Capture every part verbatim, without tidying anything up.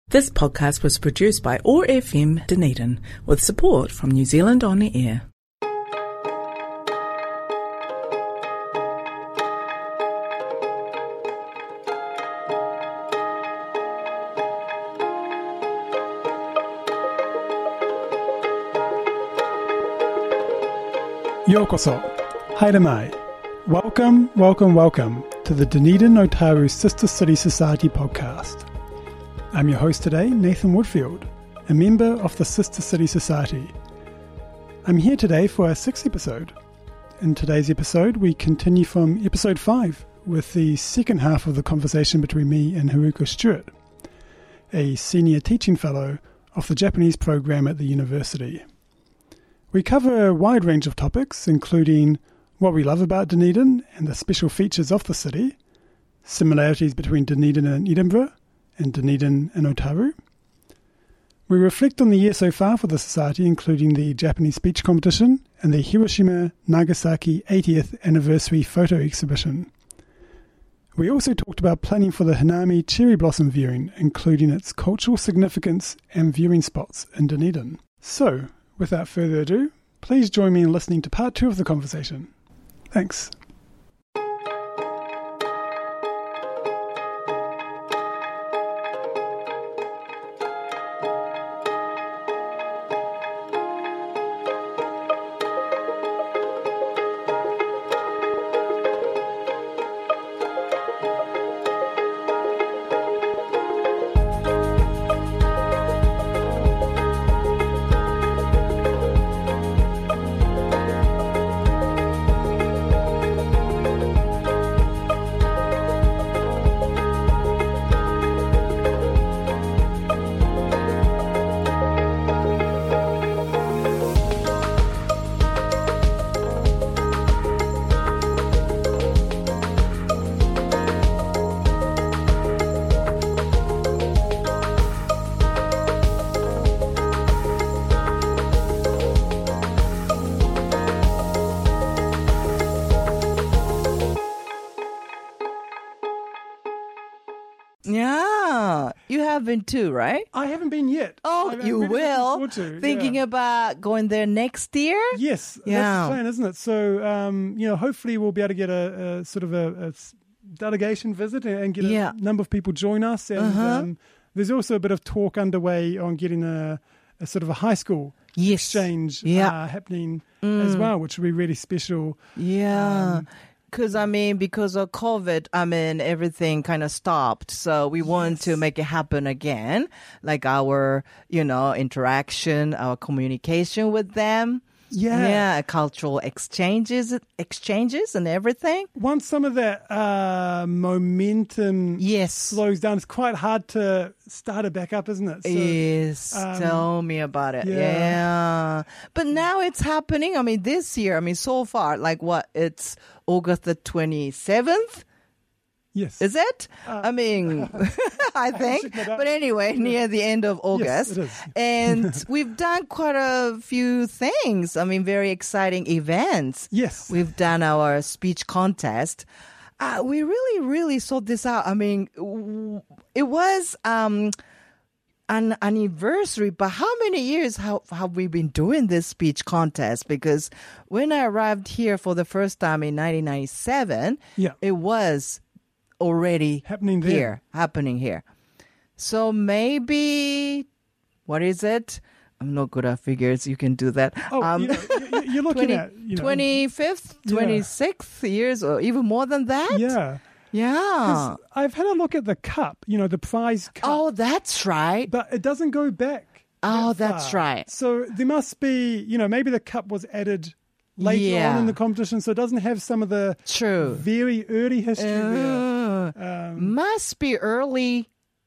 This podcast was produced by O A R F M Dunedin with support from New Zealand On Air. Yokoso, haere mai. Welcome, welcome, welcome to the Dunedin Otaru Sister City Society podcast. I'm your host today, Nathan Woodfield, a member of the Sister City Society. I'm here today for our sixth episode. In today's episode, we continue from episode five with the second half of the conversation between me and Haruko Stewart, a senior teaching fellow of the Japanese program at the university. We cover a wide range of topics, including what we love about Dunedin and the special features of the city, similarities between Dunedin and Edinburgh, and Dunedin and Otaru. We reflect on the year so far for the Society, including the Japanese speech competition and the Hiroshima-Nagasaki eightieth anniversary photo exhibition. We also talked about planning for the Hanami cherry blossom viewing, including its cultural significance and viewing spots in Dunedin. So, without further ado, please join me in listening to part two of the conversation. Thanks. Yeah, you have been too, right? I haven't been yet. Oh, I'm, I'm you really will. to, Thinking yeah. about going there next year? Yes, Yeah. that's the plan, isn't it? So, um, you know, hopefully we'll be able to get a, a sort of a, a s- delegation visit and, and get Yeah. a number of people join us. And Uh-huh. um, there's also a bit of talk underway on getting a, a sort of a high school Yes. exchange Yeah. uh, happening as well, which will be really special. Yeah. Um, Because, I mean, because of COVID, I mean, everything kind of stopped. So we want to Yes. make it happen again, like our, you know, interaction, our communication with them. Yeah. Yeah, cultural exchanges, exchanges and everything. Once some of that uh, momentum Yes. slows down, it's quite hard to start it back up, isn't it? So, Yes, um, tell me about it. yeah. Yeah. But now it's happening. I mean, this year, I mean, so far, like what? It's August the twenty-seventh? yes. Is it? I mean, I think. checked that out. But anyway, near the end of August. it is. And we've done quite a few things. I mean, very exciting events. Yes. We've done our speech contest. Uh, we really, really sorted this out. I mean, w- it was um, an anniversary, but how many years have, have we been doing this speech contest? Because when I arrived here for the first time in nineteen ninety-seven, Yeah. it was already Happening there. here, happening here. So maybe, what is it? I'm not good at figures. You can do that. Oh, Um, you know, you- you're looking twenty, at you know, twenty-fifth, Yeah. twenty-sixth years, or even more than that? Yeah. Yeah. 'Cause I've had a look at the cup, you know, the prize cup, Oh, that's right. but it doesn't go back. Oh, that that's far. right. So there must be, you know, maybe the cup was added later Yeah. on in the competition, so it doesn't have some of the True. very early history there. Uh, Um, must be early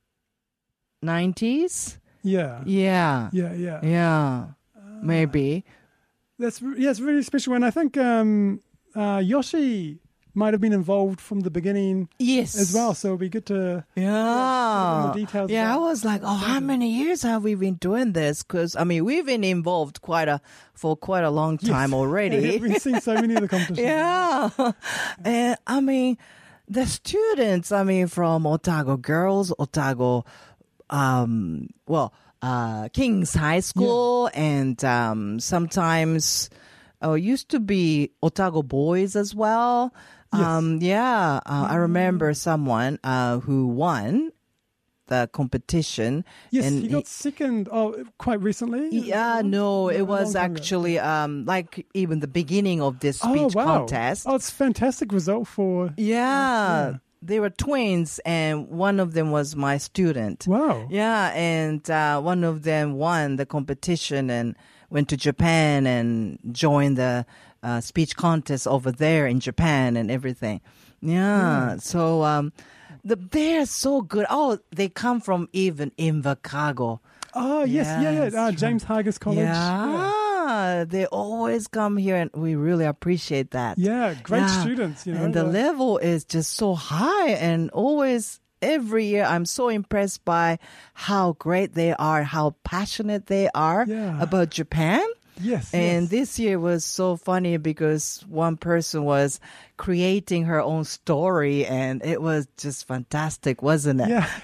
nineties. yeah. Yeah. Yeah, yeah. Yeah. Maybe. That's yeah, it's really special, and I think um, uh, Yoshi might have been involved from the beginning Yes. as well. So it'll be good to Yeah. the details Yeah, I about- was like, oh, how many years have we been doing this? Because, I mean, we've been involved quite a for quite a long time Yes. already. We've seen so many of the competitions. Yeah. And, I mean, the students, I mean, from Otago girls, Otago um, well, uh, King's High School, and um, sometimes oh, used to be Otago Boys as well. Yes. Um, yeah, uh, I remember someone uh, who won the competition. Yes, and he got second. Oh, quite recently. Yeah, no, it A was long time ago. actually um, like even the beginning of this Oh, speech wow. contest. Oh, it's a fantastic result for. Yeah, Yeah. they were twins, and one of them was my student. Wow. Yeah, and uh, one of them won the competition and went to Japan and joined the uh, speech contest over there in Japan and everything. Yeah, so um, the, they're so good. Oh, they come from even Invercargill. Oh, yes. Yeah, Yes, yeah. Uh, right. James Hargis College. Yeah, they always come here, and we really appreciate that. Yeah, great Yeah. students, you know. And the uh, level is just so high, and always, every year, I'm so impressed by how great they are, how passionate they are Yeah. about Japan. Yes. And yes. this year was so funny because one person was creating her own story, and it was just fantastic, wasn't it? Yeah.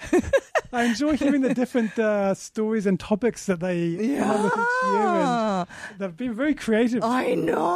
I enjoy hearing the different uh, stories and topics that they come up with each year. And they've been very creative. I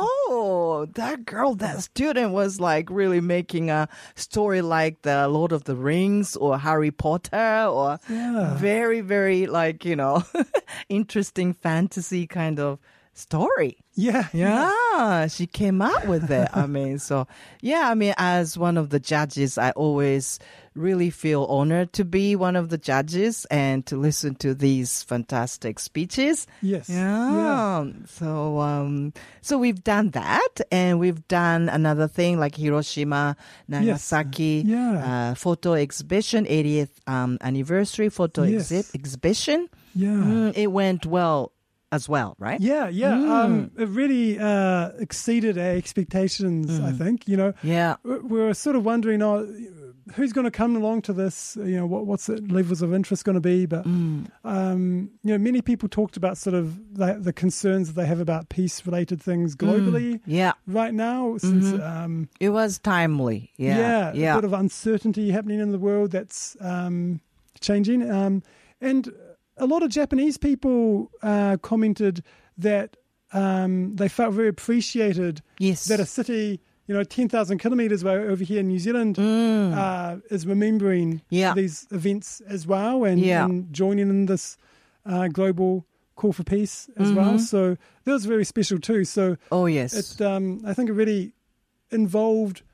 know. That girl, that student was like really making a story like the Lord of the Rings or Harry Potter or Yeah. very, very like, you know, interesting fantasy kind of story. Yeah. Yeah, she came out with it. I mean, so yeah, I mean, as one of the judges, I always really feel honored to be one of the judges and to listen to these fantastic speeches. Yes. Yeah. So, um, so we've done that, and we've done another thing like Hiroshima, Nagasaki, Yeah. uh, photo exhibition, eightieth um, anniversary photo Yes. exhi- exhibition. Yeah. Mm, it went well as well, right? Yeah, yeah. Mm. Um, it really uh, exceeded our expectations, I think. You know, Yeah. we we were sort of wondering, oh, who's going to come along to this? You know, what, what's the levels of interest going to be? But, Mm. um, you know, many people talked about sort of the, the concerns that they have about peace-related things globally Yeah. right now. Since, um, It was timely. Yeah. yeah, Yeah. a bit of uncertainty happening in the world that's um, changing. Um, and a lot of Japanese people uh, commented that um, they felt very appreciated Yes. that a city, you know, ten thousand kilometres away over here in New Zealand uh, is remembering Mm. Yeah. these events as well and, Yeah. and joining in this uh, global call for peace as Mm-hmm. well. So that was very special too. So Oh, yes. it, um, I think it really involved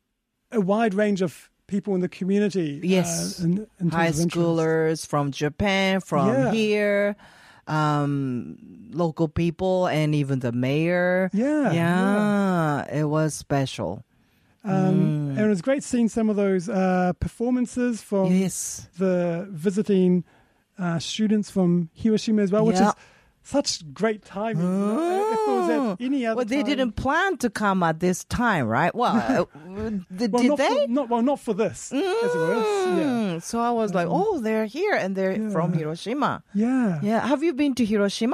a wide range of people in the community. Yes. Uh, in, in terms High of interest. schoolers from Japan, from Yeah. here, um, local people, and even the mayor. Yeah, Yeah. It was special. Um, And it was great seeing some of those uh, performances from Yes. the visiting uh, students from Hiroshima as well, which Yeah. is such great timing. You know, if it was at any other Well, they time- didn't plan to come at this time, right? Well, uh, did, well, did not they? For, not, well, not for this, as it were. Yeah. Mm, So I was like, oh, they're here, and they're Yeah. from Hiroshima. Yeah. Yeah. Have you been to Hiroshima?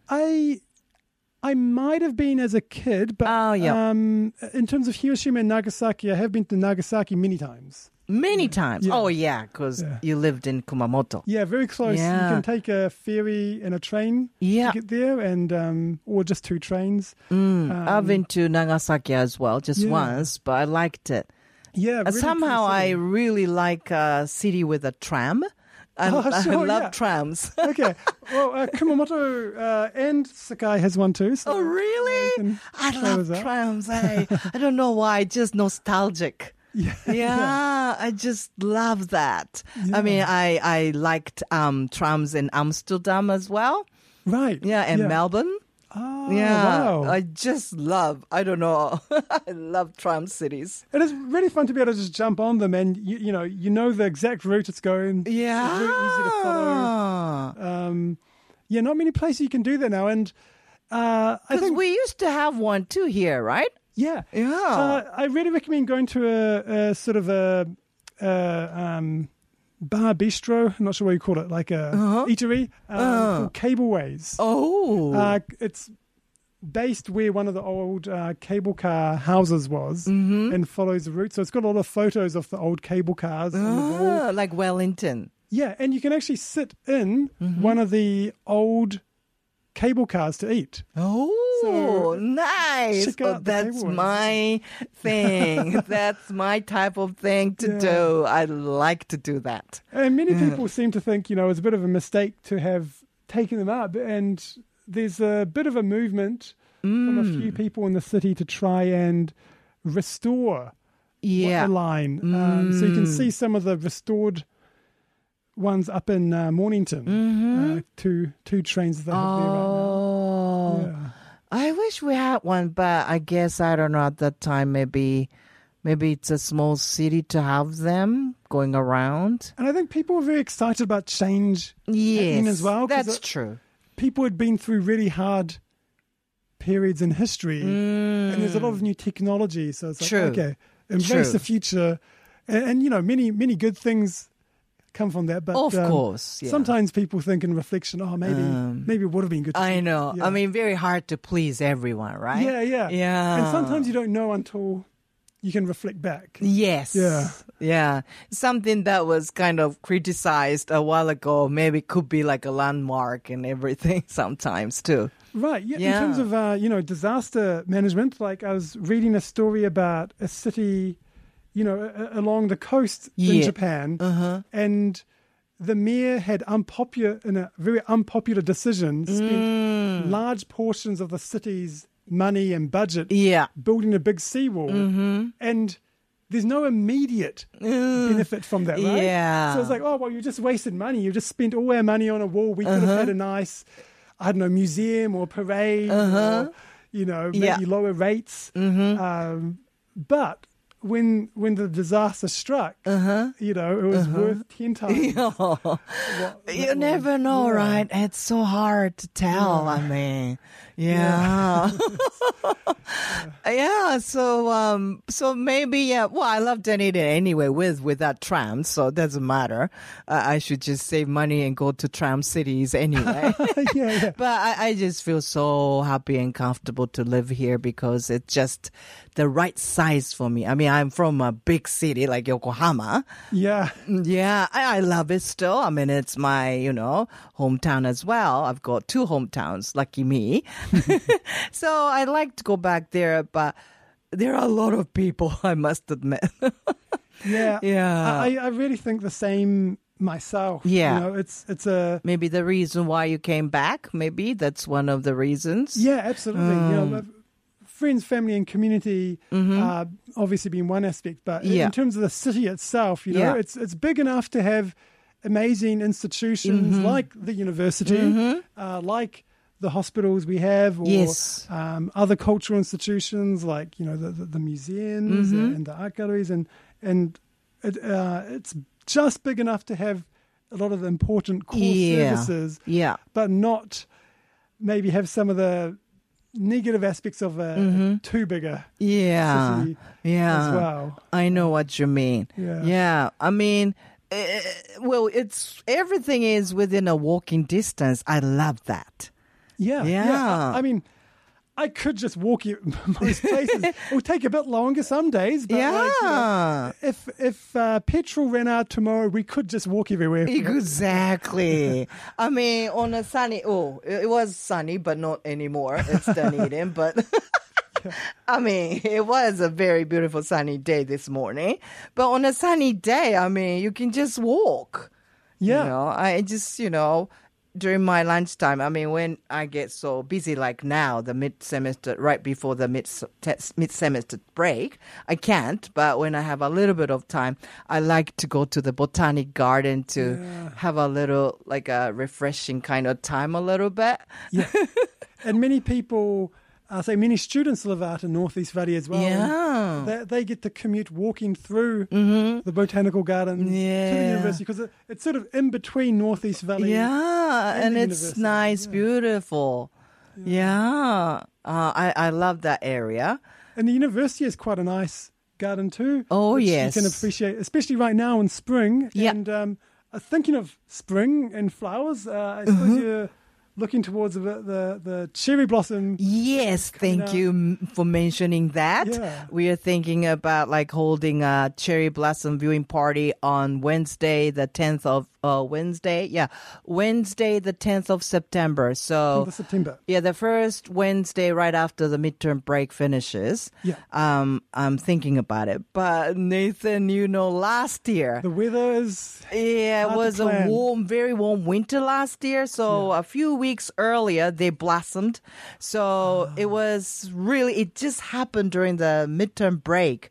I I might have been as a kid, but Oh, yeah. um, in terms of Hiroshima and Nagasaki, I have been to Nagasaki many times. Many times. Yeah. Oh, yeah, because Yeah. you lived in Kumamoto. Yeah, very close. Yeah. You can take a ferry and a train Yeah. to get there, and um, or just two trains. Mm, Um, I've been to Nagasaki as well, just Yeah. once, but I liked it. Yeah, Uh, really Somehow cool I city. really like a city with a tram. I, Oh, I sure, love yeah. trams. Okay, well, uh, Kumamoto uh, and Sakai has one too. So Oh, really? can I try love those out. trams. eh? I don't know why, just nostalgic. Yeah, Yeah, I just love that. I mean, I, I liked um, trams in Amsterdam as well. right. Yeah, and Melbourne. Oh, Yeah, wow. I just love, I don't know, I love tram cities. It is really fun to be able to just jump on them, and you, you know, you know the exact route it's going. Yeah. It's very easy to follow. Um, yeah, not many places you can do that now, and uh, I Because think we used to have one too here, right? yeah, Yeah. Uh, I really recommend going to a, a sort of a, a um, bar bistro. I'm not sure what you call it, like a Uh-huh. eatery um, called Cableways. Oh. Uh, it's based where one of the old uh, cable car houses was, Mm-hmm. and follows the route. So it's got a lot of photos of the old cable cars on the wall. Ah, like Wellington. Yeah, and you can actually sit in Mm-hmm. one of the old cable cars to eat. Oh, So, nice. check Oh, out the that's cable ones. my thing. That's my type of thing to Yeah. do. I like to do that. And many people seem to think, you know, it's a bit of a mistake to have taken them up. And there's a bit of a movement from a Mm. few people in the city to try and restore Yeah. the line. Um, so you can see some of the restored ones up in uh, Mornington. Uh, two two trains that they have there right Oh, now. Yeah. I wish we had one, but I guess I don't know at that time. Maybe, maybe it's a small city to have them going around. And I think people are very excited about change Yes, happening as well. 'cause that's it- true. people had been through really hard periods in history, and there's a lot of new technology. So it's like, True. okay, embrace True. the future, and, and you know, many many good things come from that. But Of um, course, yeah. sometimes people think in reflection, oh, maybe Um, maybe it would have been good. To I know. Yeah. I mean, very hard to please everyone, right? Yeah, yeah, Yeah. And sometimes you don't know until you can reflect back. Yes. Yeah. Yeah. Something that was kind of criticized a while ago maybe could be like a landmark and everything sometimes too. Right. Yeah. Yeah. In terms of uh, you know, disaster management, like I was reading a story about a city, you know, a- along the coast in Yeah. Japan, Uh-huh. and the mayor had unpopular, in a very unpopular decision, spent Mm. large portions of the city's money and budget Yeah. building a big seawall, Mm-hmm. and there's no immediate benefit from that, right? Yeah. So it's like, oh, well, you just wasted money. You just spent all our money on a wall. We could Uh-huh. have had a nice, I don't know, museum or parade, or, you know, maybe Uh-huh. Yeah. lower rates. Mm-hmm. Um, but when when the disaster struck, Uh-huh. you know, it was worth ten times. what that You was. never know, Yeah. right? It's so hard to tell. I mean, yeah. Yeah. So, um, so maybe, yeah. Well, I love Dunedin anyway with, with that tram. So it doesn't matter. Uh, I should just save money and go to tram cities anyway. yeah, yeah. But I, I just feel so happy and comfortable to live here because it's just the right size for me. I mean, I'm from a big city like Yokohama. Yeah. Yeah, I, I love it still. I mean, it's my, you know, hometown as well. I've got two hometowns, lucky me. So I like to go back there, but there are a lot of people, I must admit. Yeah. Yeah. I, I really think the same myself. Yeah. You know, it's it's a Maybe the reason why you came back, maybe that's one of the reasons. yeah, absolutely. You know, but friends, family, and community uh, obviously being one aspect, but in- Mm-hmm. Yeah. in terms of the city itself, you know, Yeah. it's it's big enough to have amazing institutions Mm-hmm. like the university, uh, like the hospitals we have, or Yes. um, other cultural institutions like you know the the, the museums Mm-hmm. and the art galleries, and and it, uh, it's just big enough to have a lot of the important core Yeah. services, Yeah. but not maybe have some of the negative aspects of a too big a Yeah. city Yeah. as well. I know what you mean. Yeah. Yeah. I mean, uh, well, it's everything is within a walking distance. I love that. Yeah, Yeah. I, I mean, I could just walk you most places. It would take a bit longer some days, but like, you know, Yeah. if if uh, petrol ran out tomorrow, we could just walk everywhere. Exactly. I mean, on a sunny, oh, it was sunny, but not anymore. It's Dunedin, but I mean, it was a very beautiful sunny day this morning. But on a sunny day, I mean, you can just walk. Yeah. You know, I just, you know, during my lunchtime, I mean, when I get so busy like now, the mid-semester, right before the mid mid-semester break, I can't. But when I have a little bit of time, I like to go to the botanic garden to have a little, like a refreshing kind of time a little bit. Yeah. And many people, uh, say many students live out in Northeast Valley as well. Yeah. They, they get to commute walking through the botanical garden to the Yeah. university because it, it's sort of in between Northeast Valley. Yeah, and and the it's university, nice, yeah. beautiful. Yeah, uh, I I love that area. And the university has quite a nice garden too. Oh, which yes. You can appreciate, especially right now in spring. Yeah. And um, uh, thinking of spring and flowers, uh, I suppose Mm-hmm. you're looking towards the the, the cherry blossom. Yes, thank out. you m- for mentioning that. Yeah. We are thinking about like holding a cherry blossom viewing party on Wednesday, the tenth of uh, Wednesday. Yeah, Wednesday, the tenth of September. So The September. yeah, the first Wednesday right after the midterm break finishes. Yeah. Um, I'm thinking about it. But Nathan, you know, last year. The weather is Yeah, it hard to was a plan. warm, very warm winter last year. So a few weeks earlier, they blossomed. So it was really, it just happened during the midterm break.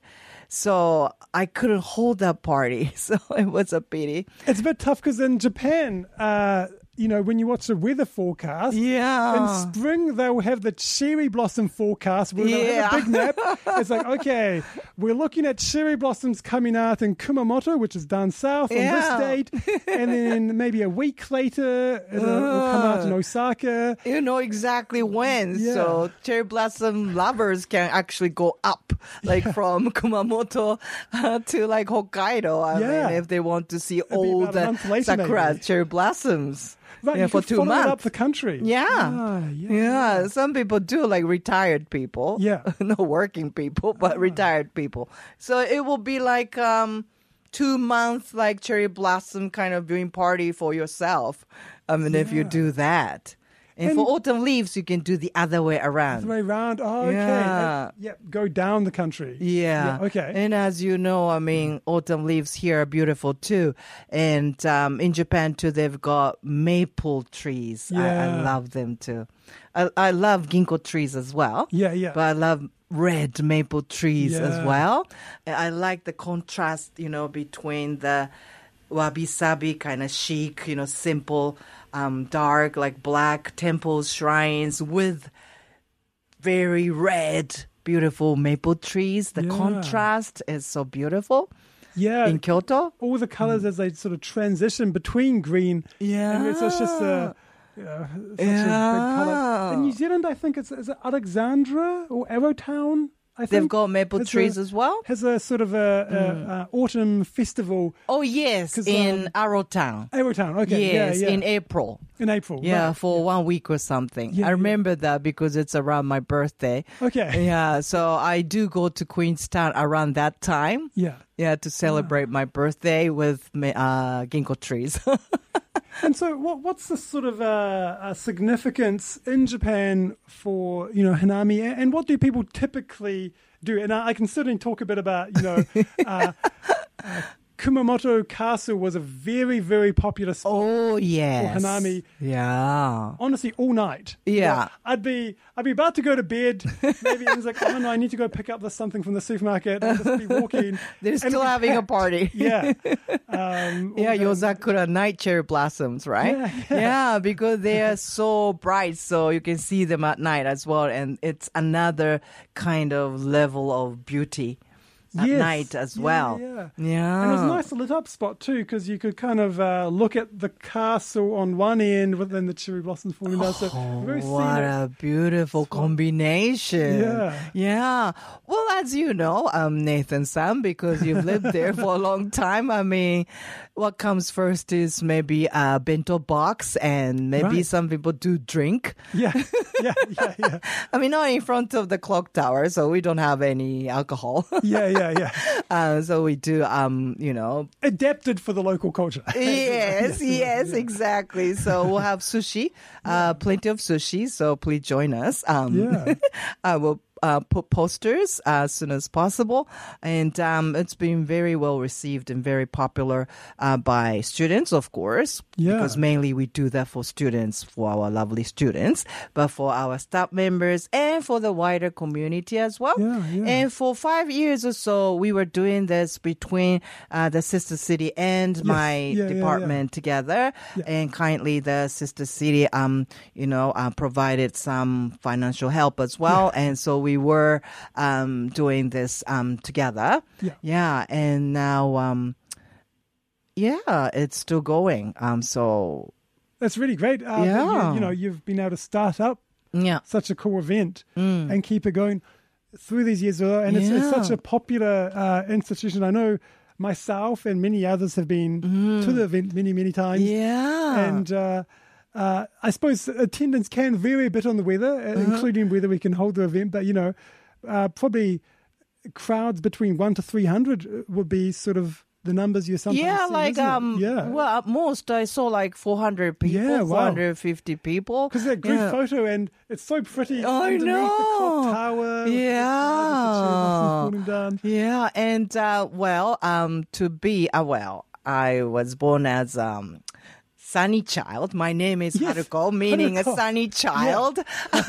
So I couldn't hold that party. So it was a pity. It's a bit tough because in Japan, uh, you know, when you watch the weather forecast, Yeah. in spring they'll have the cherry blossom forecast where they'll Yeah. have a big nap. It's like, okay, we're looking at cherry blossoms coming out in Kumamoto, which is down south on Yeah. this date, and then maybe a week later it'll, it'll come out in Osaka. You know exactly when. Yeah. So cherry blossom lovers can actually go up, like from Kumamoto uh, to like Hokkaido. I Yeah. mean, if they want to see be all about a the month later, sakura maybe. cherry blossoms. Right, yeah, you for can two follow it months. up the country. Yeah. Ah, yeah. Yeah, some people do, like retired people. Yeah. No working people, but retired people. So it will be like um two month like cherry blossom kind of viewing party for yourself. I mean, if you do that. And, And- for autumn leaves, you can do the other way around. The way around. Oh, okay. Yeah. Uh, yeah, go down the country. Yeah. Okay. And as you know, I mean, autumn leaves here are beautiful too. And um, in Japan too, they've got maple trees. I, I Yeah. love them too. I, I love ginkgo trees as well. Yeah, yeah. But I love red maple trees as Yeah. well. And I like the contrast, you know, between the wabi-sabi kind of chic, you know, simple, um, dark, like black temples, shrines with very red, beautiful maple trees. The Yeah. contrast is so beautiful yeah. in Kyoto. all the colors as they sort of transition between green. Yeah. And it's it's just a, you know, such a big color. Yeah. In New Zealand, I think it's is it Alexandra or Arrowtown? I think They've got maple has trees a, as well. Has a sort of a, a, a autumn festival. Oh, yes, 'Cause, in um, Arrowtown. Arrowtown, okay, Yes, yeah, yeah. in April. In April, Yeah, right. for one week or something. Yeah, I remember that because it's around my birthday. Okay. Yeah, so I do go to Queenstown around that time. Yeah. Yeah, to celebrate my birthday with ma- uh, ginkgo trees. And so, what what's the sort of uh, uh, significance in Japan for you know hanami, and, and what do people typically do? And I, I can certainly talk a bit about you know. uh, uh, Kumamoto Castle was a very, very popular spot. Oh, yes. hanami. Yeah. Honestly, all night. Yeah. I'd be I'd be about to go to bed. Maybe I was like, oh no, I need to go pick up this something from the supermarket. I'd just be walking. They're and still it'd be having a packed. party. Yeah. Um, Yeah, all the- Yozakura night cherry blossoms, right? Yeah, yeah. because they are so bright, so you can see them at night as well, and it's another kind of level of beauty at Yes. night as Yeah, well. Yeah. Yeah. And it was a nice lit up spot too, because you could kind of uh, look at the castle on one end, with then the cherry blossoms falling down. So very Oh, what scenic. a beautiful combination. Yeah. Yeah. Well, as you know, um, Nathan-san, because you've lived there for a long time, I mean, what comes first is maybe a bento box, and maybe Right. some people do drink. Yeah, yeah, yeah, yeah, I mean, not in front of the clock tower, so we don't have any alcohol. yeah, yeah, yeah. uh, so we do, um, you know, Adapted for the local culture. yes, yes, exactly. So we'll have sushi, uh, plenty of sushi. So please join us. Um, Yeah. I will uh, put posters as soon as possible, and um, it's been very well received and very popular uh, by students, of course. Yeah. Because mainly we do that for students, for our lovely students, but for our staff members and for the wider community as well. Yeah, yeah. And for five years or so, we were doing this between uh, the sister city and my Yeah, yeah, department together. Yeah. And kindly, the sister city, um, you know, uh, provided some financial help as well. And so we were um, doing this um, together. Yeah. Yeah. And now, um, yeah, it's still going. Um, so That's really great. Uh, that Yeah. you, you know, you've been able to start up yeah. such a cool event and keep it going through these years. And it's, it's such Yeah. a popular uh, institution. I know myself and many others have been to the event many, many times. Yeah. And uh, uh, I suppose attendance can vary a bit on the weather, uh, Uh-huh. including whether we can hold the event. But, you know, uh, probably crowds between one to three hundred would be sort of the numbers you're sometimes Yeah, seeing, like isn't it? um, yeah. well, at most I saw like four hundred people, Yeah, wow. four hundred fifty people. Because that group yeah. photo, and it's so pretty I underneath the know. clock tower. with the Yeah. stars, with the cherry blossoms falling down. Yeah, and uh, well, um, to be uh, well, I was born as um. Sunny child. My name is Yes, Haruko, meaning Haruko. a sunny child.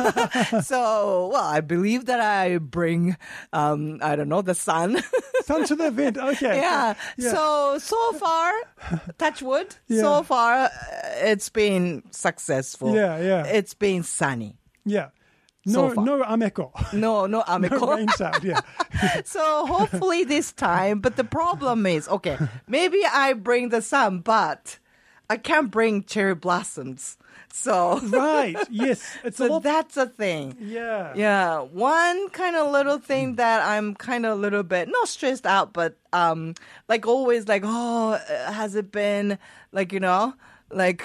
So, well, I believe that I bring, um, I don't know, the sun. Sun to the event. Okay. yeah. Yeah. So, so far, touch wood, Yeah. so far, uh, it's been successful. Yeah, yeah. It's been sunny. Yeah. So No, far. no ameko. No, no No amico. rain shout. Yeah. So hopefully this time, but the problem is, okay, maybe I bring the sun, but I can't bring cherry blossoms. So, Right. Yes. It's a so lot. that's a thing. Yeah. Yeah, one kind of little thing that I'm kind of a little bit not stressed out, but um, like always, like oh, uh, has it been like you know, like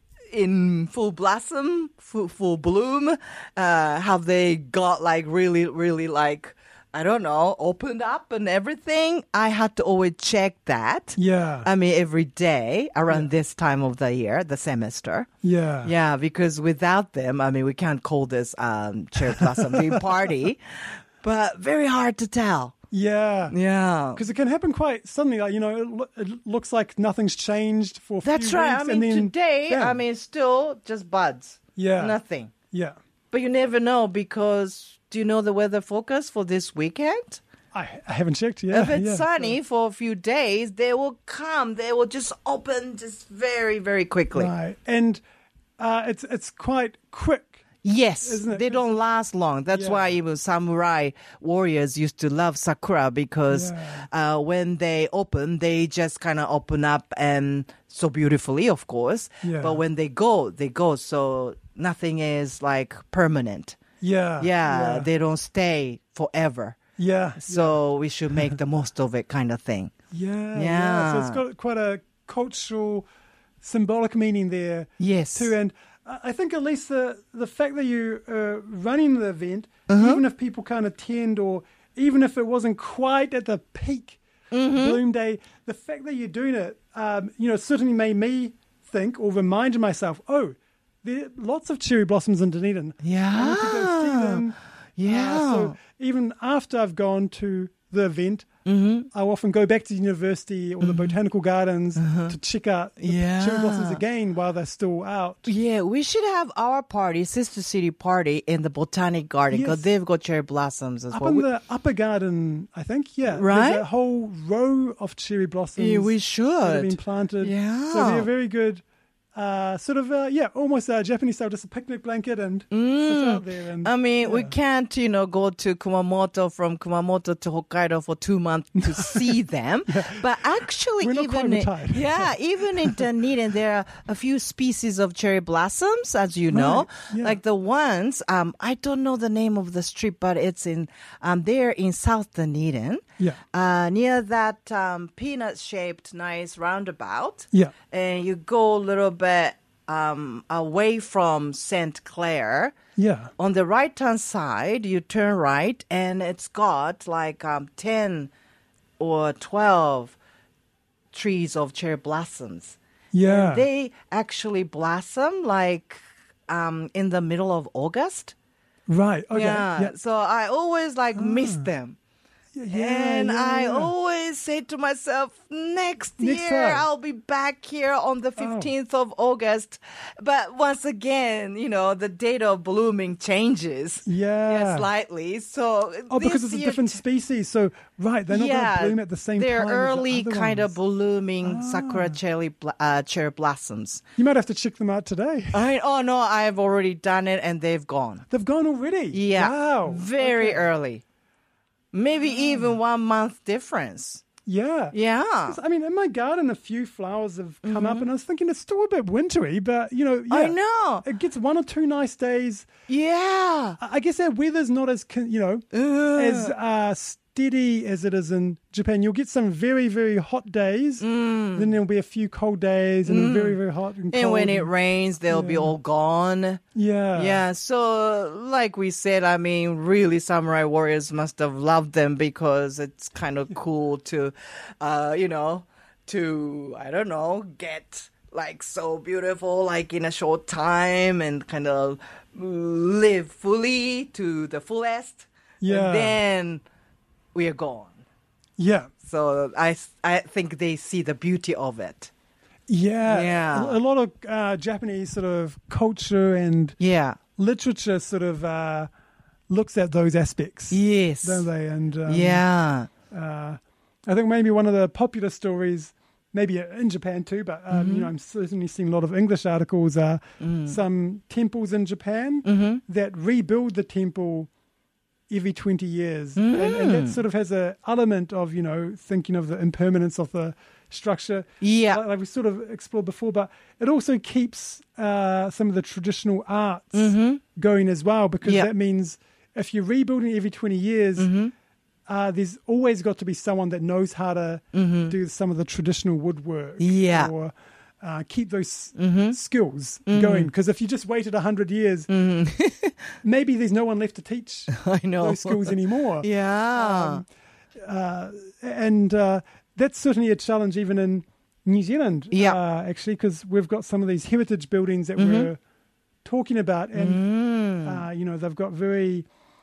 in full blossom, full, full bloom? Uh, have they got like really, really like I don't know, opened up and everything? I had to always check that. Yeah. I mean, every day around this time of the year, the semester. yeah. Yeah, because without them, I mean, we can't call this um, cherry blossom tea party, but very hard to tell. Yeah. Yeah. Because it can happen quite suddenly. Like, you know, it, lo- it looks like nothing's changed for a That's few right. I weeks, mean, and then, today, bam. I mean, still just buds. Yeah. Nothing. Yeah. But you never know because do you know the weather forecast for this weekend? I, I haven't checked. Yeah. If it's yeah. sunny for a few days, they will come. They will just open just very, very quickly. Right. And uh, it's it's quite quick. Yes, Isn't it? they don't last long. That's Yeah. why even samurai warriors used to love sakura because Yeah. uh, when they open, they just kind of open up and so beautifully, of course. Yeah. But when they go, they go. So nothing is like permanent. Yeah. Yeah, Yeah. they don't stay forever. yeah. So we should make the most of it, kind of thing. Yeah. Yeah. So it's got quite a cultural, symbolic meaning there. Yes. Too. And I I think at least the, the fact that you are running the event, Uh-huh. even if people can't attend or even if it wasn't quite at the peak Mm-hmm. Bloom Day, the fact that you're doing it, um, you know, certainly made me think or remind myself, oh, there are lots of cherry blossoms in Dunedin. I want to go see them. Yeah. Uh, so even after I've gone to the event, Mm-hmm. I'll often go back to university or the botanical gardens to check out the Yeah. cherry blossoms again while they're still out. Yeah, we should have our party, Sister City party, in the Botanic Garden because Yes. they've got cherry blossoms as Up well. in We- the upper garden, I think, yeah. Right? There's a whole row of cherry blossoms Yeah, we that have should. been planted. Yeah. So they're very good. Uh, sort of, uh, yeah, almost uh, Japanese style, just a picnic blanket and sit out there. And, I mean, we yeah. can't, you know, go to Kumamoto from Kumamoto to Hokkaido for two months to see them. But actually, We're not even quite in, retired. yeah, even in Dunedin, there are a few species of cherry blossoms, as you know, Right, yeah. like the ones. Um, I don't know the name of the street, but it's in um, there in South Dunedin. Yeah. Uh, near that um, peanut-shaped nice roundabout. Yeah. And you go a little bit um, away from Saint Clair. Yeah. On the right-hand side, you turn right, and it's got like um, ten or twelve trees of cherry blossoms. Yeah. And they actually blossom like um, in the middle of August. Right. Okay. Yeah. Yeah. So I always like miss them. Yeah, and yeah, I yeah. always say to myself, next, Next year time. I'll be back here on the fifteenth of August. But once again, you know, the date of blooming changes Yeah. slightly. So Oh, because this it's a year different t- species. So, right, they're not yeah, going to bloom at the same they're time. as the early other kind of ones. blooming Ah. sakura cherry, bl- uh, cherry blossoms. You might have to check them out today. I oh no, I've already done it and they've gone. They've gone already. Yeah. Wow. Very Okay. early. Maybe even one month difference. Yeah. Yeah. I mean, in my garden, a few flowers have come up, and I was thinking it's still a bit wintry, but you know, yeah, Mm-hmm. I know. it gets one or two nice days. Yeah. I I guess our weather's not as con- you know Ugh. as uh, steady as it is in Japan. You'll get some very, very hot days. Mm. Then there'll be a few cold days and Mm. very, very hot and cold. And when it rains, they'll be Yeah. all gone. Yeah. Yeah, so like we said, I mean, really, samurai warriors must have loved them because it's kind of cool to, uh, you know, to, I don't know, get like so beautiful, like in a short time and kind of live fully to the fullest. Yeah. And then we are gone. Yeah. So I, I think they see the beauty of it. Yeah. Yeah. A, a lot of uh, Japanese sort of culture and Yeah. literature sort of uh, looks at those aspects, Yes. don't they? And um, Yeah. uh, I think maybe one of the popular stories, maybe in Japan too, but um, Mm-hmm. you know, I'm certainly seeing a lot of English articles. Are Mm. some temples in Japan Mm-hmm. that rebuild the temple every twenty years, and, and that sort of has a element of, you know, thinking of the impermanence of the structure. Yeah. Like, like we sort of explored before, but it also keeps uh, some of the traditional arts Mm-hmm. going as well, because Yeah. that means if you're rebuilding every twenty years, Mm-hmm. uh, there's always got to be someone that knows how to do some of the traditional woodwork. Yeah. Or uh, keep those Mm-hmm. skills going. Because if you just waited one hundred years, maybe there's no one left to teach I know. those skills anymore. Yeah. Uh, and uh, that's certainly a challenge even in New Zealand, Yeah. uh, actually, because we've got some of these heritage buildings that we're talking about, and Mm. uh, you know, they've got very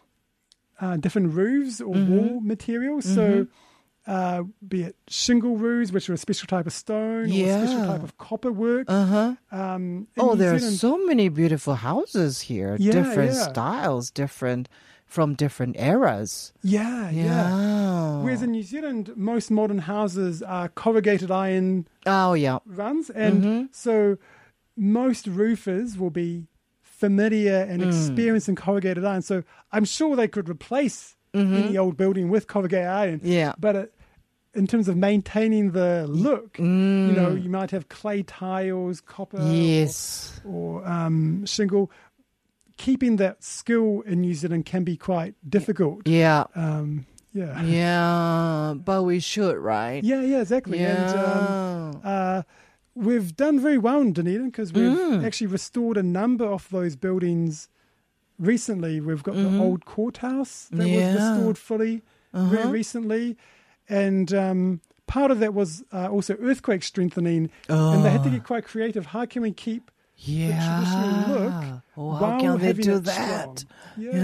uh, different roofs or Mm-hmm. wall materials. So, uh, be it shingle roofs, which are a special type of stone, or a special Yeah. type of copper work. Uh-huh. Um, in Oh, New there are Zealand- so many beautiful houses here. Yeah, different yeah. styles, different from different eras. yeah, yeah. Yeah. Whereas in New Zealand, most modern houses are corrugated iron Oh, yeah. runs, and Mm-hmm. so most roofers will be familiar and Mm. experienced in corrugated iron. So I'm sure they could replace any old building with corrugated iron. Mm-hmm. Yeah. But it, in terms of maintaining the look, you know, you might have clay tiles, copper, Mm. Yes. or, or um, shingle. Keeping that skill in New Zealand can be quite difficult. Yeah. Um, yeah. Yeah. But we should, right? Yeah, yeah, exactly. And um, Yeah. uh, we've done very well in Dunedin because we've Mm. actually restored a number of those buildings recently. We've got the old courthouse that Mm-hmm. Yeah. was restored fully very Uh-huh. recently. And um, part of that was uh, also earthquake strengthening. And they had to Oh. get quite creative. How can we keep Yeah. traditional look Oh, how while can they having do it that? strong?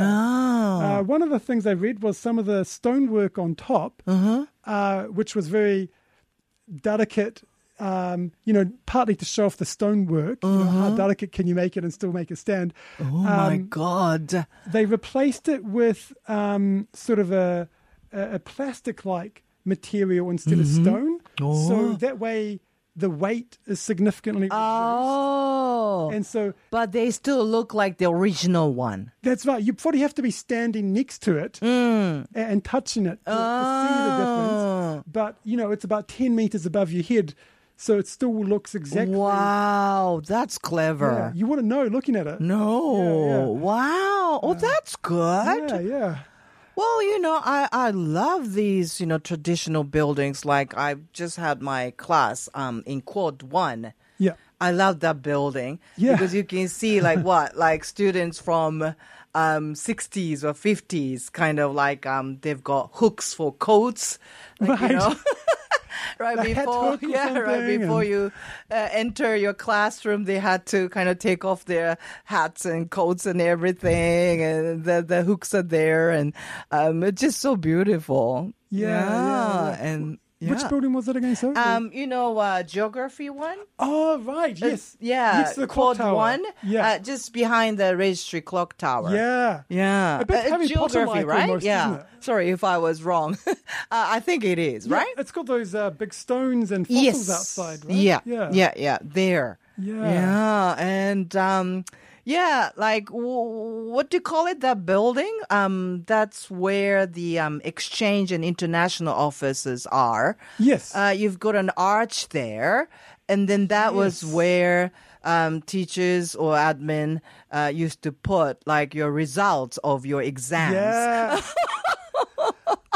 Yeah. Uh, one of the things I read was some of the stonework on top, uh-huh. uh, which was very delicate, um, you know, partly to show off the stonework. You know, how delicate can you make it and still make it stand? Oh, my Um, God. They replaced it with um, sort of a, a, a plastic-like material instead of stone. Oh. So that way the weight is significantly reduced. Oh. And so But they still look like the original one. that's right. You probably have to be standing next to it Mm. and, and touching it to, to see the difference. Oh. But, you know, it's about ten meters above your head. So it still looks exactly. Wow, that's Yeah, clever. you wouldn't know looking at it. No. Yeah, yeah. Wow. Oh, that's good. Yeah, yeah. Well, you know, I, I love these, you know, traditional buildings. Like I just had my class um in Quad One. Yeah. I love that building Yeah. because you can see like what, like students from um sixties or fifties, kind of like um they've got hooks for coats, like, you Right. know. Right The hat before, hook or yeah, right something, before and- you uh, enter your classroom, they had to kind of take off their hats and coats and everything, and the the hooks are there, and um, it's just so beautiful. Yeah, yeah, yeah. and Which yeah. building was it again, sorry? Um, you know, uh, geography one. oh, right. Yes. Yeah, Next to the clock Quad tower. one. Yeah. uh, just behind the registry clock tower. yeah. Yeah, A bit Uh, Harry geography, Potter-like right? almost, yeah. isn't it? Sorry if I was wrong. uh, I think it is, Yeah, right? It's got those uh, big stones and fossils Yes. outside, right? Yeah, Yeah. yeah, yeah. There. Yeah. Yeah, and um, yeah, like w- what do you call it? That building? Um, that's where the um exchange and international offices are. Yes. Uh, you've got an arch there, and then that was Yes. where um, teachers or admin uh, used to put like your results of your exams. yeah.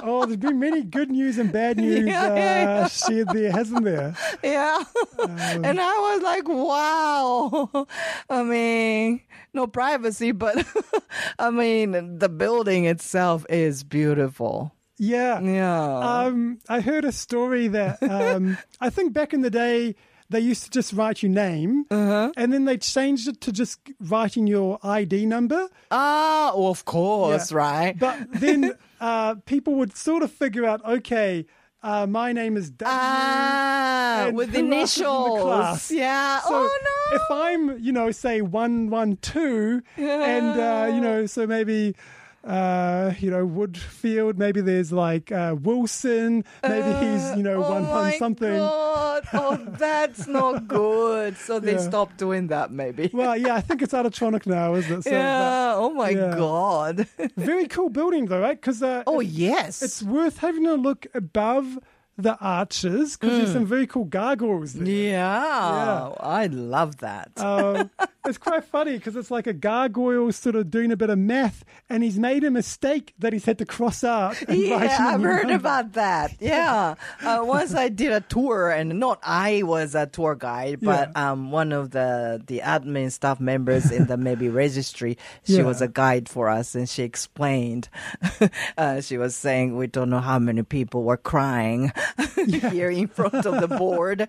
Oh, there's been many good news and bad news Yeah, uh, yeah. shared there, hasn't there? Yeah. Um, And I was like, wow. I mean, no privacy, but I mean, the building itself is beautiful. Yeah. Yeah. Um, I heard a story that um, I think back in the day, they used to just write your name, Uh-huh. and then they changed it to just writing your I D number. Ah, well, of course, Yeah. right? But then uh, people would sort of figure out, okay, uh, my name is W. Ah, and with who else is in the initials. class? Yeah. So oh, no. if I'm, you know, say one one two, and uh, you know, so maybe. Uh, you know, Woodfield, maybe there's like uh, Wilson, maybe he's, you know, oh one one my something. God. Oh, that's not good. So they Yeah. stopped doing that, maybe. Well, yeah, I think it's electronic now, isn't it? So, yeah. Oh my yeah. God. but very cool building, though, right? Because uh, Oh it- yes. it's worth having a look above the arches because there's some very cool gargoyles there. yeah. I love that. Um, it's quite funny because it's like a gargoyle sort of doing a bit of math, and he's made a mistake that he's had to cross out. And write in Yeah, a I've new heard number. about that. Yeah. Uh, once I did a tour, and not I was a tour guide, but Yeah. um, one of the, the admin staff members in the maybe registry, she Yeah. was a guide for us, and she explained. uh, she was saying, we don't know how many people were crying here in front of the board.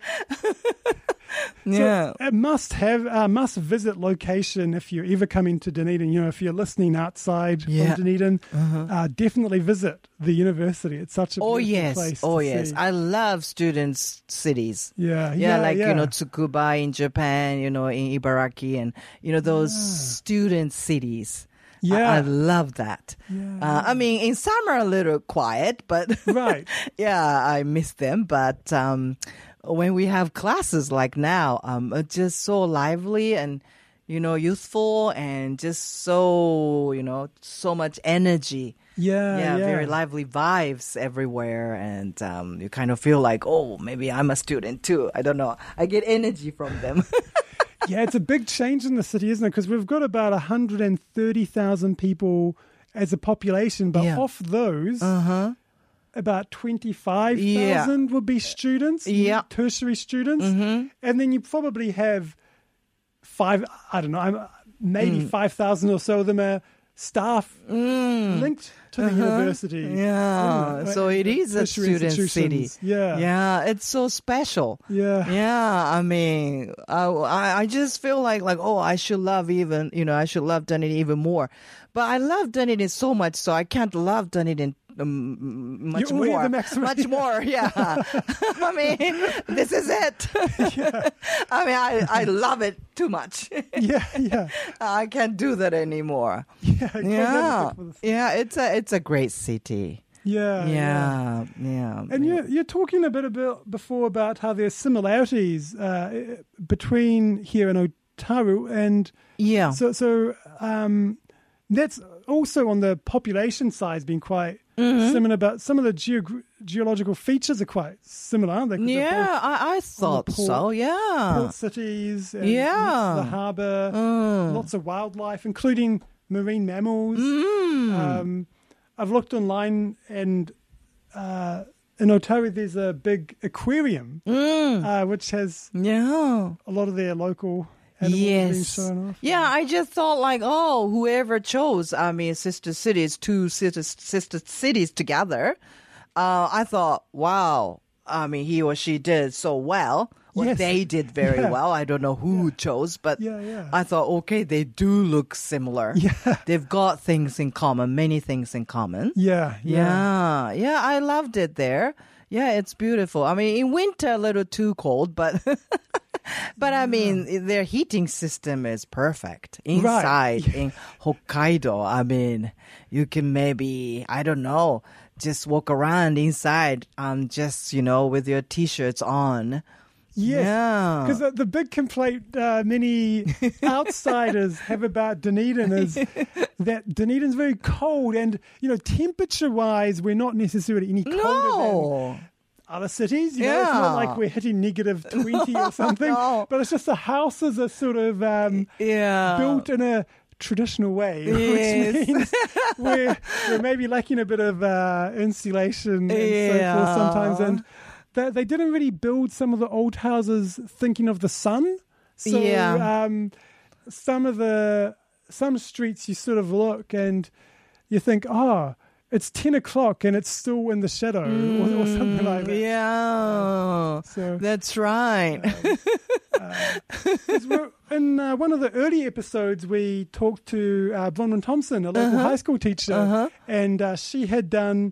yeah. A must have, uh, must visit location if you're ever coming to Dunedin. You know, if you're listening outside Yeah. from Dunedin, uh, definitely visit the university. It's such a Oh beautiful yes, place. oh to yes. see. I love students' cities. yeah, Yeah, yeah, like yeah. you know Tsukuba in Japan, you know in Ibaraki, and you know those student cities. I- Yeah. I, love that. Yeah, Uh, I mean, in summer a little quiet, but Right. yeah, I miss them. But um, when we have classes like now, um, it's just so lively and you know youthful and just so you know so much energy. Yeah, Yeah, yeah. very lively vibes everywhere, and um, you kind of feel like, oh, maybe I'm a student too. I don't know. I get energy from them. Yeah, it's a big change in the city, isn't it? Because we've got about one hundred thirty thousand people as a population, but Yeah. off those, uh-huh. about twenty-five thousand would be students, Yeah. tertiary students. Mm-hmm. And then you probably have five, I don't know, I'm- maybe Mm. five thousand or so of them are staff linked to the university. Mm. Yeah, isn't it? so it is a Tertiary student city. institutions. Yeah. Yeah, it's so special. Yeah. Yeah, I mean, I, I I just feel like like oh, I should love even you know I should love Dunedin even more, but I love Dunedin so much, so I can't love Dunedin um, much You only have more, the maximum- much more. Yeah, I mean, this is it. I mean, I I love it too much. Yeah, yeah. I can't do that anymore. Yeah. I can't Yeah, have it for the- yeah, it's a it's a great city. Yeah. Yeah, yeah. And you're, you're talking a bit about before about how there's similarities uh, between here and Otaru, and yeah. so so um, that's also on the population side has been quite Mm-hmm. similar. But some of the geog- geological features are quite similar, aren't they? 'Cause they're Yeah, I, I thought port- so. Yeah. both port cities, and Yeah. the harbour, Mm. lots of wildlife, including marine mammals. Mm. Um, I've looked online, and uh, in Otaru there's a big aquarium, Mm. uh, which has Yeah. a lot of their local animals being Yes. shown off. Yeah, I just thought like, oh, whoever chose, I mean, sister cities, two sister, sister cities together, uh, I thought, wow, I mean, he or she did so well. Well, Yes. they did very Yeah. well. I don't know who chose, but Yeah, yeah. I thought, okay, they do look similar. Yeah. They've got things in common, many things in common. Yeah, yeah. Yeah, yeah, I loved it there. Yeah, it's beautiful. I mean, in winter a little too cold, but but I mean, their heating system is perfect inside in Hokkaido. I mean, you can maybe I don't know, just walk around inside, um, just you know, with your t-shirts on. Yes. Yeah. Because the, the big complaint uh, many outsiders have about Dunedin is that Dunedin's very cold, and you know, temperature-wise, we're not necessarily any colder than No. other cities. You know, it's not Yeah. like we're hitting negative twenty or something. No. But it's just the houses are sort of um, Yeah. built in a traditional way, Yes. which means we're, we're maybe lacking a bit of uh, insulation and Yeah. so forth sometimes. And they, they didn't really build some of the old houses thinking of the sun. So Yeah. um, some of the some streets you sort of look and you think, oh, it's ten o'clock and it's still in the shadow or, or something like that. Yeah, So that's right. uh, 'cause we're- in uh, one of the early episodes, we talked to uh, Bronwyn Thompson, a local Uh-huh. high school teacher, Uh-huh. and uh, she had done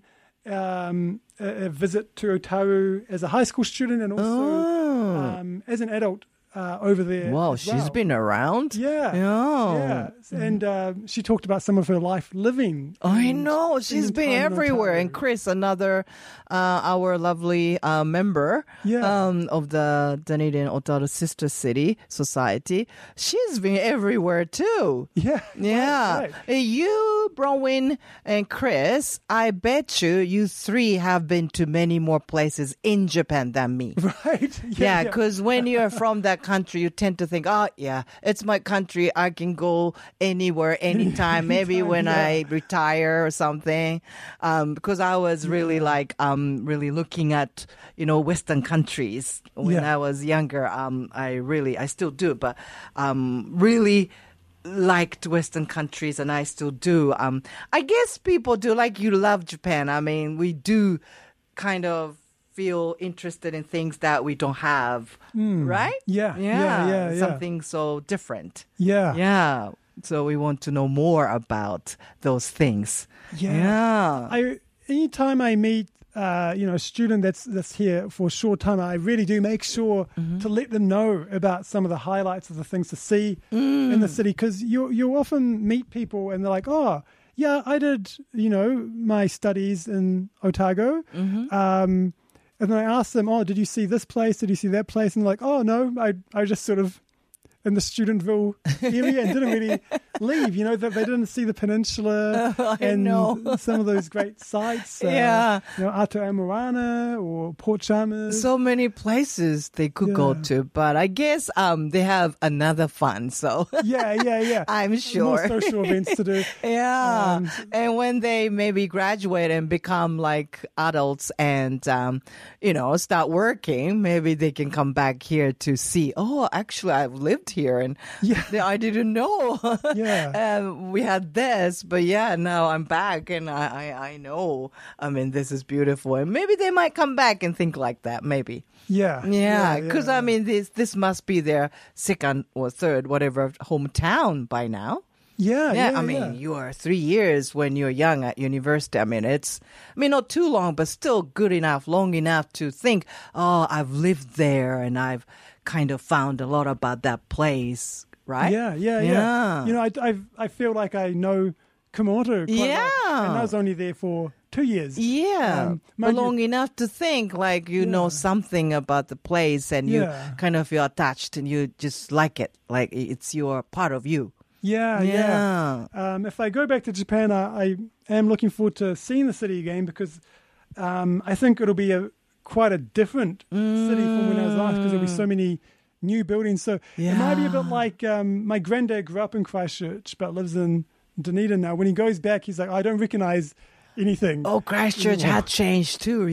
um, a, a visit to Otaru as a high school student and also Oh. um, as an adult uh, over there. Wow, as she's well. been around. Yeah. Yeah. Yeah. And uh, she talked about some of her life living. I in- know she's in been time in everywhere, Otaru. and Chris, another uh, our lovely uh, member Yeah. um, of the Dunedin Otaru Sister City Society, she's been everywhere too. Yeah. Yeah, Right, right. Uh, you, Bronwyn, and Chris, I bet you, you three have been to many more places in Japan than me. Right. Yeah, because when you're from that country, you tend to think, oh, yeah, it's my country. I can go anywhere, anytime, maybe Anytime, when yeah. I retire or something. Um, because I was really like, um, really looking at, you know, Western countries when Yeah. I was younger. Um, I really, I still do, but um, really liked Western countries, and I still do. Um, I guess people do, like you love Japan. I mean, we do kind of feel interested in things that we don't have, right? Hmm. Yeah, yeah, yeah, yeah. Something so different. Yeah. Yeah. So we want to know more about those things. Yeah. Yeah. I anytime I meet uh, you know a student that's that's here for a short time, I really do make sure Mm-hmm. to let them know about some of the highlights of the things to see Mm. in the city, because you you often meet people and they're like, oh yeah, I did you know my studies in Otago. Mm-hmm. Um, and then I ask them, oh, did you see this place? Did you see that place? And they're like, oh no, I I just sort of in the Studentville area and didn't really leave. You know, that they didn't see the peninsula I and know. some of those great sites. Uh, Yeah. You know, Ato Amorana or Port Chalmers. So many places they could go Yeah. to, but I guess um they have another fun. So yeah, yeah, yeah. I'm More sure. social events to do. Yeah. Um, and when they maybe graduate and become like adults and, um, you know, start working, maybe they can come back here to see, oh, actually, I've lived here and Yeah. I didn't know. Yeah. um, we had this, but yeah, now I'm back and I, I, I know. I mean, this is beautiful. And maybe they might come back and think like that, maybe. Yeah. Yeah, because yeah. I mean, this this must be their second or third, whatever, hometown by now. Yeah, Yeah, yeah. I mean, yeah. you are three years when you're young at university. I mean, it's, I mean, not too long, but still good enough, long enough to think, oh, I've lived there and I've kind of found a lot about that place, right? Yeah, yeah, yeah. Yeah. You know, I, I, I feel like I know Kumamoto quite Yeah. well. And I was only there for two years. Yeah, Um, but mind you- long enough to think like you know Yeah. something about the place and you Yeah. kind of feel attached and you just like it, like it's your part of you. Yeah, yeah. Um, if I go back to Japan, I, I am looking forward to seeing the city again because um, I think it'll be a quite a different city from when I was last because there'll be so many new buildings. So it might be a bit Yeah. like um, my granddad grew up in Christchurch but lives in Dunedin now. When he goes back, he's like, I don't recognize anything. Oh, Christchurch Yeah. had changed too.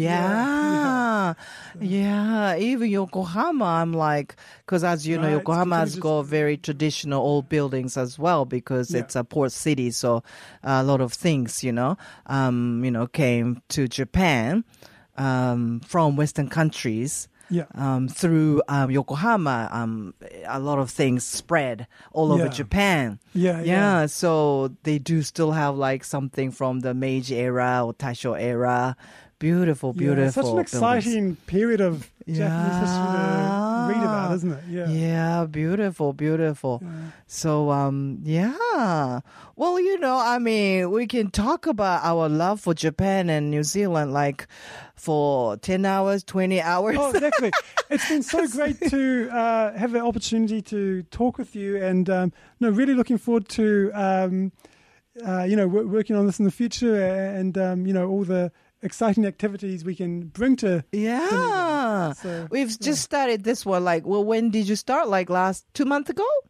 Yeah. Yeah. Even Yokohama, I'm like, because as you know, Right, Yokohama has it's got very traditional old buildings as well because Yeah. it's a port city. So a lot of things, you know, um, you know, came to Japan um, from Western countries. Yeah. Um, through um, Yokohama, um, a lot of things spread all over Yeah. Japan. Yeah, yeah. Yeah, so they do still have like something from the Meiji era or Taisho era. Beautiful, beautiful. Yeah, such an buildings. exciting period of Japanese history to read about, Yeah. isn't it? Yeah. Yeah, beautiful, beautiful. So, um, yeah. Well, you know, I mean, we can talk about our love for Japan and New Zealand like for ten hours, twenty hours. Oh, exactly. It's been so great to uh, have the opportunity to talk with you, and um, no, really looking forward to um, uh, you know w- working on this in the future, and um, you know all the exciting activities we can bring to. Yeah. So, We've just started this one. Like, well, when did you start? Like last two months ago?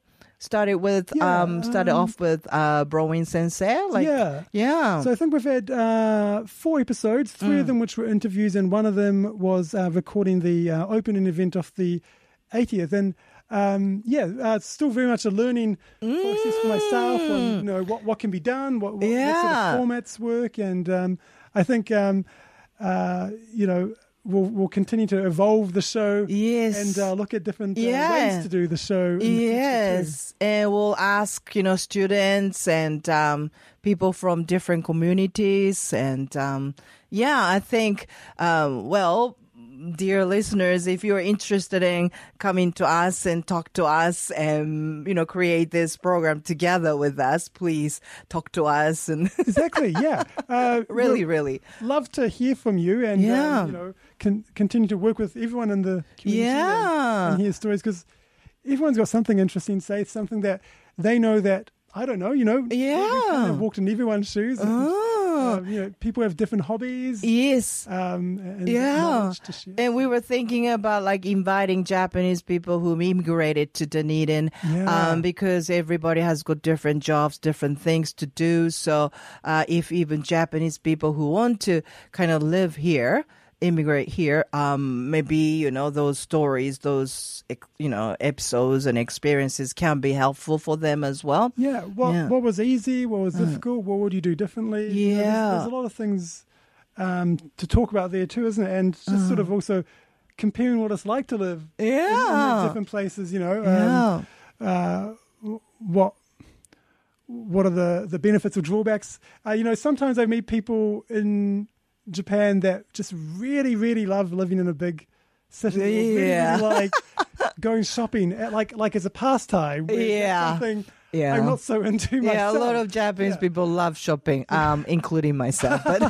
started with Yeah, um started um, off with uh Browin Sensei. Like yeah. yeah. So I think we've had uh, four episodes, three Mm. of them which were interviews, and one of them was uh, recording the uh, opening event of the eightieth. And um, yeah, uh, it's still very much a learning process for myself on you know what, what can be done, what, what, what sort Yeah. of formats work, and um, I think um, uh, you know. We'll, we'll continue to evolve the show Yes. and uh, look at different uh, Yeah. ways to do the show. In the future too. Yes, and we'll ask, you know, students and um, people from different communities. And um, yeah, I think, um, well, dear listeners, if you're interested in coming to us and talk to us and, you know, create this program together with us, please talk to us. And Exactly, yeah. Uh, really, we'll really. love to hear from you and Yeah. um, you know con- continue to work with everyone in the community Yeah. and, and hear stories because everyone's got something interesting to say, something that they know that I don't know, you know. Yeah. We kind of walked in everyone's shoes. And, Oh. um, you know, people have different hobbies. Yes. Um, and Yeah. knowledge to share. And we were thinking about like inviting Japanese people who immigrated to Dunedin Yeah. um, because everybody has got different jobs, different things to do. So uh, if even Japanese people who want to kind of live here, immigrate here, um, maybe, you know, those stories, those, you know, episodes and experiences can be helpful for them as well. Yeah, what Yeah. what was easy? What was difficult? What would you do differently? You know, there's- Yeah. there's, a lot of things um, to talk about there too, isn't it? And just sort of also comparing what it's like to live in, in Yeah. those different places. You know, Yeah. um, uh, what what are the the benefits or drawbacks? Uh, you know, sometimes I meet people in Japan that just really, really love living in a big city. or really, Yeah. really like going shopping at, like like as a pastime. whereas that's Yeah. something Yeah. I'm not so into myself. Yeah, a lot of Japanese Yeah. people love shopping, um, including myself. But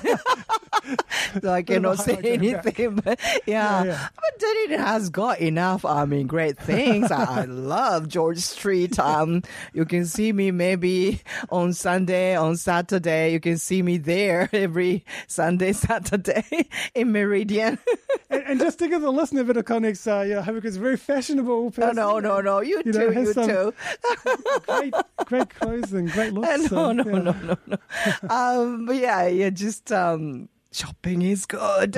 so I cannot say Okay, okay. anything. But yeah, Yeah, yeah. but Dunedin has got enough. I mean, great things. I, I love George Street. Um, you can see me maybe on Sunday, on Saturday. You can see me there every Sunday, Saturday in Meridian. and, and just to give the listener a bit of context, uh, you know, Haruka's a very fashionable no, person. no, no, no. You, You know, too, has you some- too. Great, great clothes and great looks. no, so, no, yeah. no, no, no. Um, but yeah, yeah, just um, shopping is good.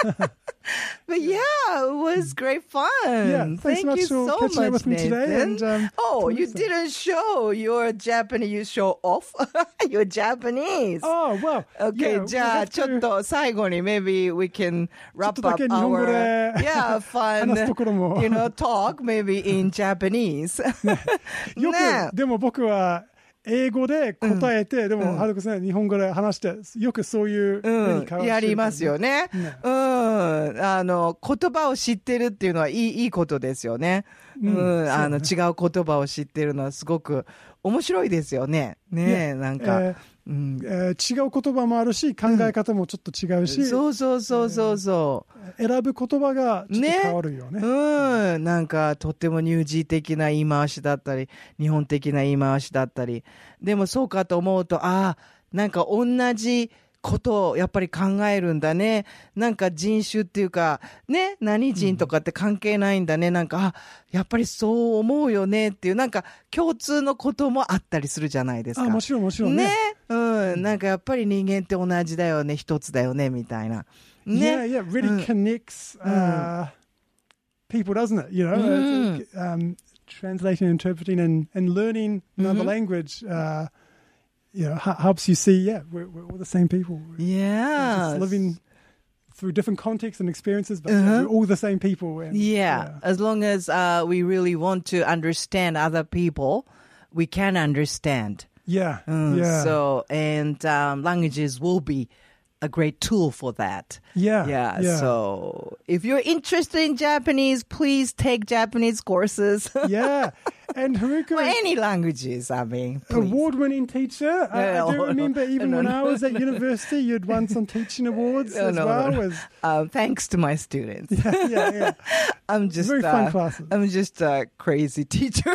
But yeah, it was great fun. Yeah, thanks Thank so much you for so catching up much, with me today, Nathan. and, um, oh, you listen. didn't show your Japanese. You show off. You're Japanese. Oh, well. Okay, yeah, じゃあ we'll have ちょっ to- と最後に maybe we can wrap ちょっとだ up け日本語 our で yeah fun 話すところも you know talk maybe in Japanese. よく、 ねでも僕は英語で答えて、でも、はるかさん日本語で話して、よくそういうふうに会話してるうん、やりますよね。 ねうん。あの、言葉を知ってるっていうのはいい、いいことですよね。うん。あの、違う言葉を知ってるのはすごく面白いですよね。ねえ、なんか。 えーうんえー違う言葉もあるし、考え方もちょっと違うし、 そうそうそうそうそう。 選ぶ言葉がちょっと変わるよね。 うん。なんか、とっても乳児的な言い回しだったり、日本的な言い回しだったり。でもそうかと思うと、ああ、なんか同じことをやっぱり考えるんだね。なんか人種っていうか、ね、何人とかって関係ないんだね。なんか、あ、やっぱりそう思うよねっていう、なんか共通のこともあったりするじゃないですか。 あ、もちろんもちろんね。 ね。うん。なんかやっぱり人間って同じだよね、一つだよね、みたいな。ね。 Yeah, yeah, really connects uh, people, doesn't it? You know, uh, it's, um, translating, interpreting, and, and learning another language, uh, you know, h- helps you see, yeah, we're, we're all the same people. We're Yeah. just living through different contexts and experiences, but yeah, we're all the same people. And, Yeah, as long as uh, we really want to understand other people, we can understand. Yeah, Mm, yeah. So, and um, languages will be a great tool for that. yeah, Yeah, yeah. so if you're interested in Japanese, please take Japanese courses. yeah. And Haruka, Or any languages, I mean. please. award-winning teacher. I, I do No, no, remember even no, when no. I was at university, you'd won some teaching awards No, as no, well. no. As, Um, thanks to my students. yeah, yeah, yeah. I'm just Very fun uh, classes. I'm just a crazy teacher.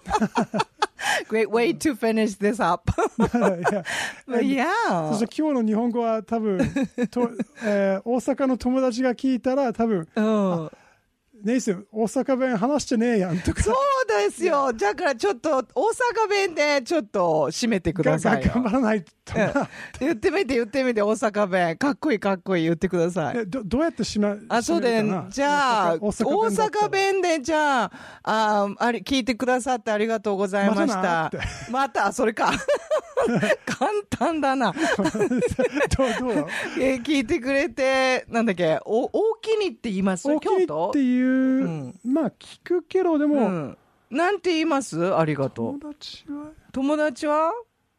Great way to finish this up. yeah. But そ yeah. して今日の日本語は多分と、えー大阪の友達が聞いたら多分、 うんネイスン、大阪弁話してねえやんとか。 そうですよ。だからちょっと大阪弁でちょっと締めてくださいよ。 頑張らないとな。 うん言ってみて言ってみて大阪弁。かっこいいかっこいい言ってください。 えどどうやってしま、 あ、そうで、じゃあ、大阪弁で、じゃあ、ああれ、聞いてくださってありがとうございました。また、それか。簡単だな。 どうどうえー聞いてくれて、なんだっけ、お、大きにって言います大きい京都っていう、 うんまあ聞くけど、でも、 うん。なんて言いますありがとう。 友達は友達は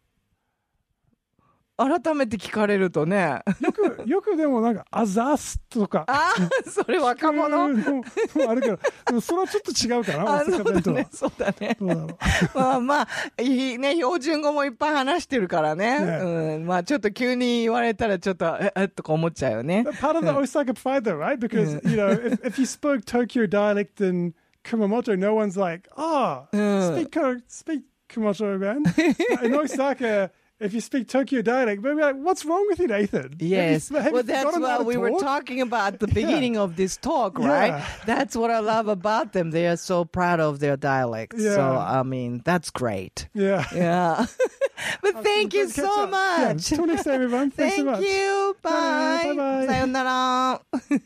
改めて聞かれるとね。 よく、よくでもなんか、あざーすとか。 ああ、それ若者うんのもあるけど、でもそれはちょっと違うかな、 あ、 大そう阪弁とは。 だね、そうだね。 どうだろう。 まあまあ、いいね、標準語もいっぱい話してるからね。 ねうん。まあちょっと急に言われたらちょっと、え、え、とか思っちゃうよね。 But part of the Osaka pride, though, right? Because, you know, if, if you spoke Tokyo dialect in Kumamoto, no one's like, oh, speak, Ko- speak Kumamoto, man. But in Osaka, if you speak Tokyo dialect, they'll be like, what's wrong with you, Nathan? Yes. Have you, have Well, you that's forgotten how what to we were talk? talking about at the beginning of this talk, right? Yeah. That's what I love about them. They are so proud of their dialects. Yeah. So, I mean, that's great. Yeah. Yeah. But thank you Good catch so up. Yeah. much. Till next time, everyone. Thanks so Thank much. you. Bye. Bye-bye. さよなら。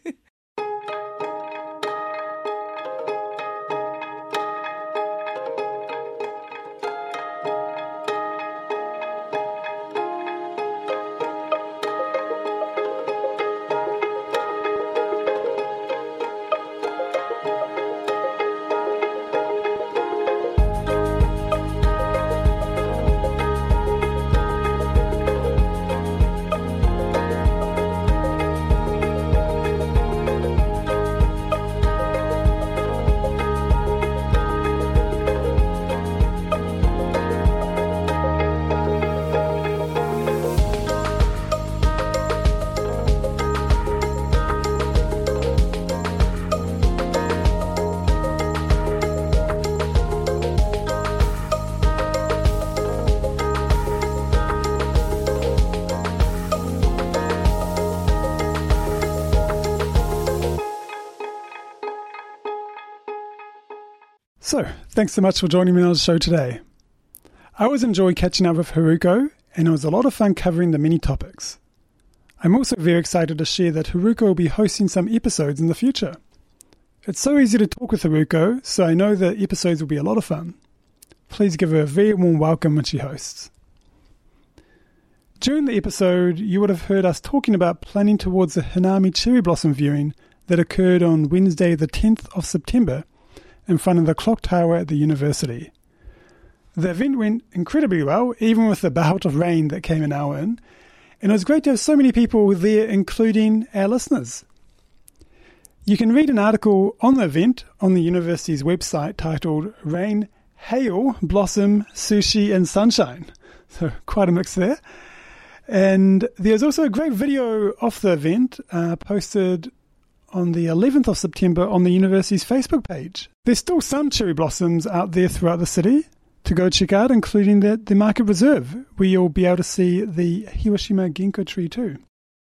So, thanks so much for joining me on the show today. I always enjoy catching up with Haruko, and it was a lot of fun covering the many topics. I'm also very excited to share that Haruko will be hosting some episodes in the future. It's so easy to talk with Haruko, so I know the episodes will be a lot of fun. Please give her a very warm welcome when she hosts. During the episode, you would have heard us talking about planning towards the Hanami cherry blossom viewing that occurred on Wednesday the tenth of September in front of the clock tower at the university. The event went incredibly well, even with the bout of rain that came an hour in, and it was great to have so many people there, including our listeners. You can read an article on the event on the university's website titled Rain, Hail, Blossom, Sushi and Sunshine. So quite a mix there. And there's also a great video of the event uh, posted on the eleventh of September on the university's Facebook page. There's still some cherry blossoms out there throughout the city to go check out, including the, the Market Reserve, where you'll be able to see the Hiroshima Ginkgo tree too.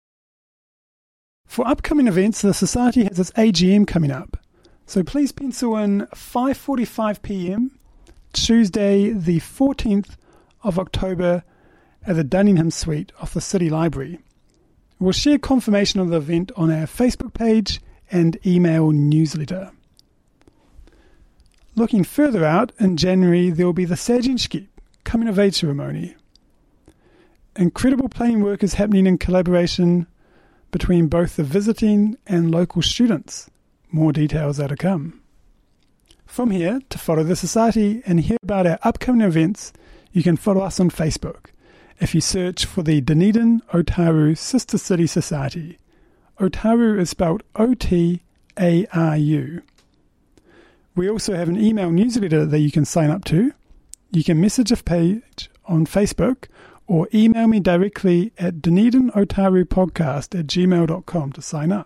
For upcoming events, the Society has its A G M coming up, so please pencil in five forty-five p.m. Tuesday the fourteenth of October at the Dunningham Suite of the City Library. We'll share confirmation of the event on our Facebook page and email newsletter. Looking further out, in January there will be the Sajinshiki, coming of age ceremony. Incredible planning work is happening in collaboration between both the visiting and local students. More details are to come. From here, to follow the Society and hear about our upcoming events, you can follow us on Facebook if you search for the Dunedin Otaru Sister City Society. Otaru is spelled O T A R U. We also have an email newsletter that you can sign up to. You can message a page on Facebook or email me directly at dunedin otaru podcast at gmail dot com to sign up.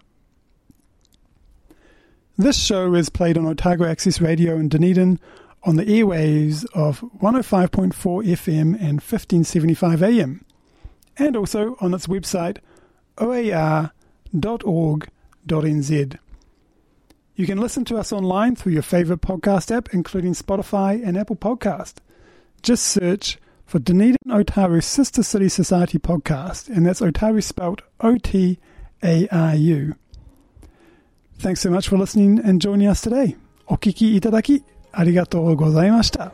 This show is played on Otago Access Radio in Dunedin on the airwaves of one oh five point four F M and fifteen seventy-five A M, and also on its website o a r dot org dot n z. You can listen to us online through your favourite podcast app, including Spotify and Apple Podcast. Just search for Dunedin Otaru Sister City Society Podcast, and that's Otaru spelt O T A R U. Thanks so much for listening and joining us today. Okiki itadaki, arigatou gozaimashita.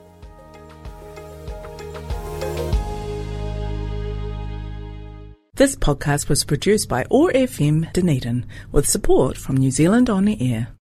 This podcast was produced by O A R F M Dunedin with support from New Zealand On the Air.